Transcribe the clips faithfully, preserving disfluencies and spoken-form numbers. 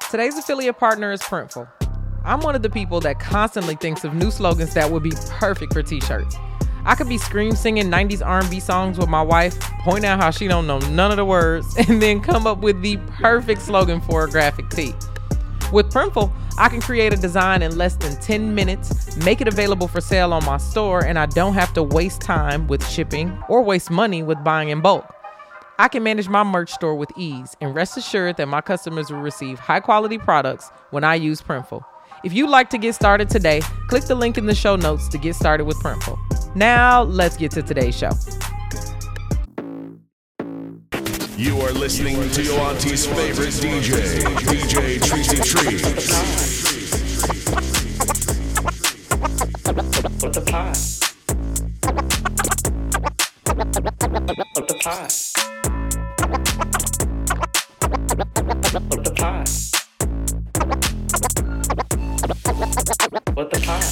Today's affiliate partner is Printful. I'm one of the people that constantly thinks of new slogans that would be perfect for t-shirts. I could be scream singing nineties R and B songs with my wife, point out how she don't know none of the words, and then come up with the perfect slogan for a graphic tee. With Printful, I can create a design in less than ten minutes, make it available for sale on my store, and I don't have to waste time with shipping or waste money with buying in bulk. I can manage my merch store with ease and rest assured that my customers will receive high quality products when I use Printful. If you'd like to get started today, click the link in the show notes to get started with Printful. Now, let's get to today's show. You are listening to your auntie's favorite D J, D J Treacy Trees. What the pie? What the pie? What the pie? What the pie?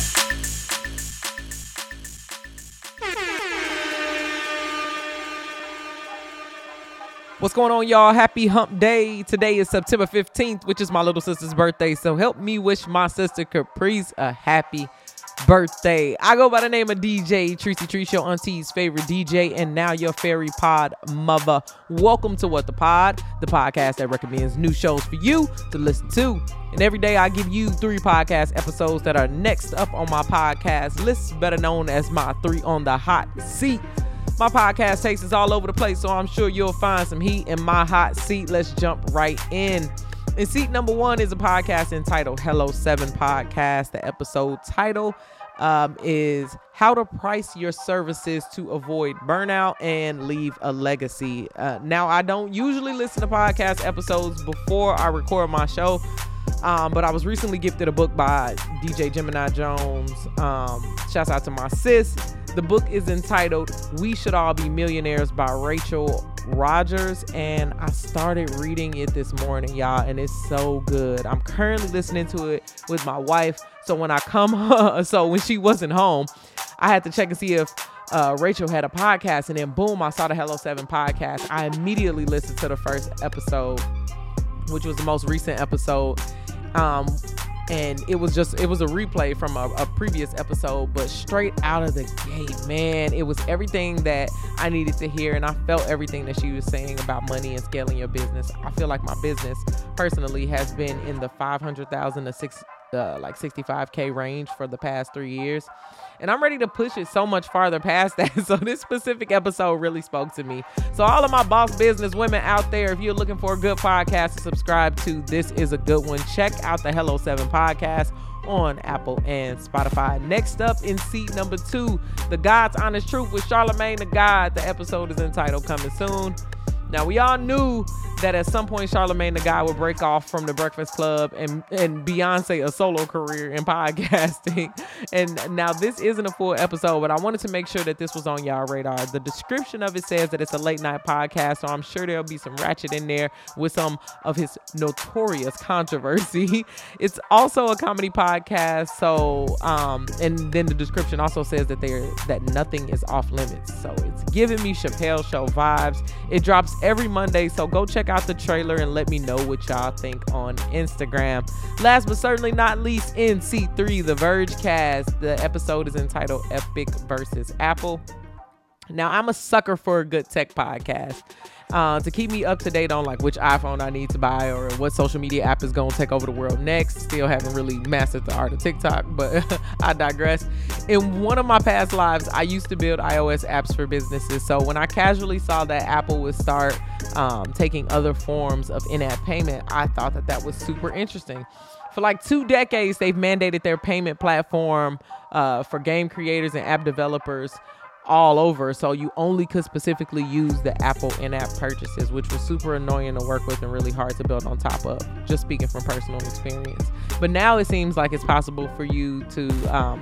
What's going on, y'all? Happy hump day. Today is September fifteenth, which is my little sister's birthday. So help me wish my sister Caprice a happy birthday. I go by the name of D J Treacy Trees, your auntie's favorite D J, and now your fairy pod mother. Welcome to What the Pod, the podcast that recommends new shows for you to listen to. And every day I give you three podcast episodes that are next up on my podcast list, better known as my three on the hot seat. My podcast takes us all over the place, so I'm sure you'll find some heat in my hot seat. Let's jump right in. And seat number one is a podcast entitled Hello seven Podcast. The episode title um, is How to Price Your Services to Avoid Burnout and Leave a Legacy. Uh, now, I don't usually listen to podcast episodes before I record my show, um, but I was recently gifted a book by D J Gemini Jones. Um, shouts out to my sis. The book is entitled We Should All Be Millionaires by Rachel Rodgers, and I started reading it this morning, y'all, and it's so good. I'm currently listening to it with my wife, so when I come home, so when she wasn't home, I had to check and see if uh, Rachel had a podcast, and then boom, I saw the Hello seven Podcast. I immediately listened to the first episode, which was the most recent episode. Um, And it was just, it was a replay from a, a previous episode, but straight out of the gate, man, it was everything that I needed to hear. And I felt everything that she was saying about money and scaling your business. I feel like my business personally has been in the five hundred thousand to six, uh, like sixty-five K range for the past three years. And I'm ready to push it so much farther past that. So this specific episode really spoke to me. So all of my boss business women out there, if you're looking for a good podcast to subscribe to, this is a good one. Check out the Hello seven Podcast on Apple and Spotify. Next up in seat number two, The God's Honest Truth with Charlamagne the God. The episode is entitled Coming Soon. Now, we all knew that at some point Charlamagne the God would break off from the Breakfast Club and, and Beyonce a solo career in podcasting. And now this isn't a full episode, but I wanted to make sure that this was on y'all radar. The description of it says that it's a late night podcast, so I'm sure there'll be some ratchet in there with some of his notorious controversy. It's also a comedy podcast, so um, and then the description also says that there that nothing is off limits. So it's giving me Chappelle Show vibes. It drops every Monday, so go check out the trailer and let me know what y'all think on Instagram. Last but certainly not least, in seat three, The Verge Cast. The episode is entitled Epic versus Apple. Now, I'm a sucker for a good tech podcast. Uh, to keep me up to date on like which iPhone I need to buy or what social media app is going to take over the world next. Still haven't really mastered the art of TikTok, but I digress. In one of my past lives, I used to build iOS apps for businesses. So when I casually saw that Apple would start um, taking other forms of in-app payment, I thought that that was super interesting. For like two decades, they've mandated their payment platform uh, for game creators and app developers all over, so you only could specifically use the Apple in-app purchases, which was super annoying to work with and really hard to build on top of, just speaking from personal experience. But now it seems like it's possible for you to um,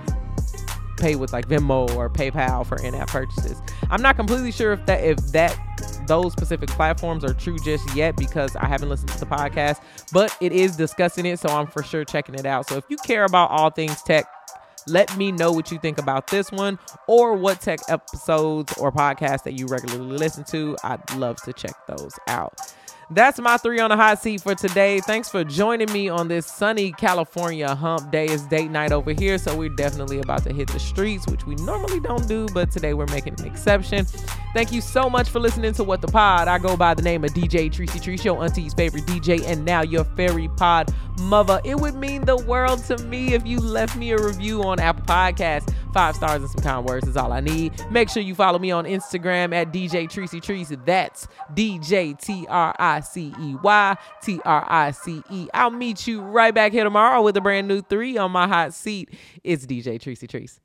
pay with like Venmo or PayPal for in-app purchases. I'm not completely sure if that if that those specific platforms are true just yet because I haven't listened to the podcast, but it is discussing it, so I'm for sure checking it out. So if you care about all things tech, let me know what you think about this one or what tech episodes or podcasts that you regularly listen to. I'd love to check those out. That's my three on the hot seat for today. Thanks for joining me on this sunny California hump day. It's date night over here, so we're definitely about to hit the streets, which we normally don't do, but today we're making an exception. Thank you so much for listening to What the Pod. I go by the name of D J Treacy Treese, your auntie's favorite D J, and now your fairy pod mother. It would mean the world to me if you left me a review on Apple Podcasts. Five stars and some kind words is all I need. Make sure you follow me on Instagram at D J Treacy Treese. That's D J T R I C E Y T R I C E. I'll meet you right back here tomorrow with a brand new three on my hot seat. It's D J Treacy Treese.